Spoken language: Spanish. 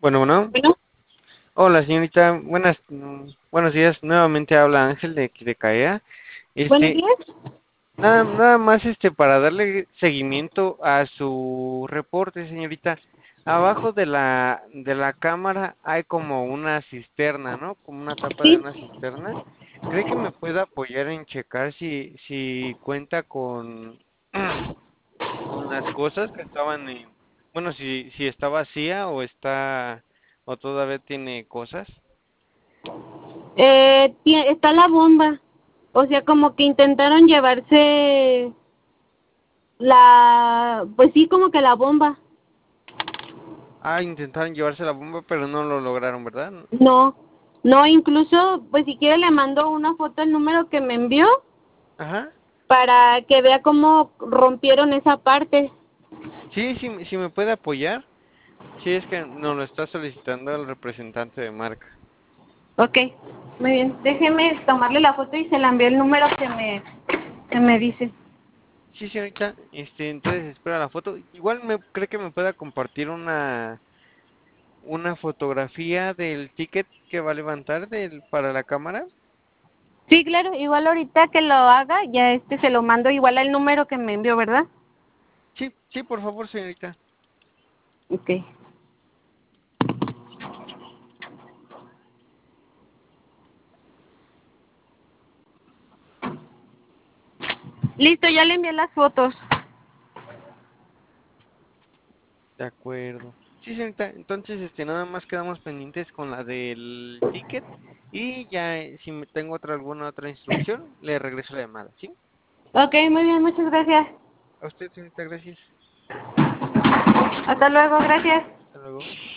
Bueno, bueno. Bueno, Hola, señorita. Buenos días. Nuevamente habla Ángel de CAEA. buenos Este, días. nada más para darle seguimiento a su reporte, señorita. Abajo de la cámara hay como una cisterna, ¿no? Como una tapa de Sí, una cisterna. ¿Cree que me pueda apoyar en checar si cuenta con con las cosas que estaban bueno, si está vacía o todavía tiene cosas? está la bomba. O sea, como que intentaron llevarse pues sí, como que la bomba. Ah, intentaron llevarse la bomba, pero no lo lograron, ¿verdad? No, no, incluso, pues si quiere le mando una foto al número que me envió Ajá. para que vea cómo rompieron esa parte. Sí, sí, sí me puede apoyar. Sí, es que nos lo está solicitando el representante de marca. Ok, muy bien. Déjeme tomarle la foto y se la envío el número que me dice. Sí, señorita, entonces espera la foto. Igual cree que me pueda compartir una fotografía del ticket que va a levantar para la cámara. Sí, claro, igual ahorita que lo haga, ya se lo mando igual al número que me envió, ¿verdad? Sí, sí, por favor, señorita. Ok. Listo, ya le envié las fotos. De acuerdo. Sí, señorita, entonces nada más quedamos pendientes con la del ticket y ya si tengo alguna otra instrucción, le regreso la llamada, ¿sí? Ok, muy bien, muchas gracias. A usted, señorita, gracias. Hasta luego, gracias. Hasta luego.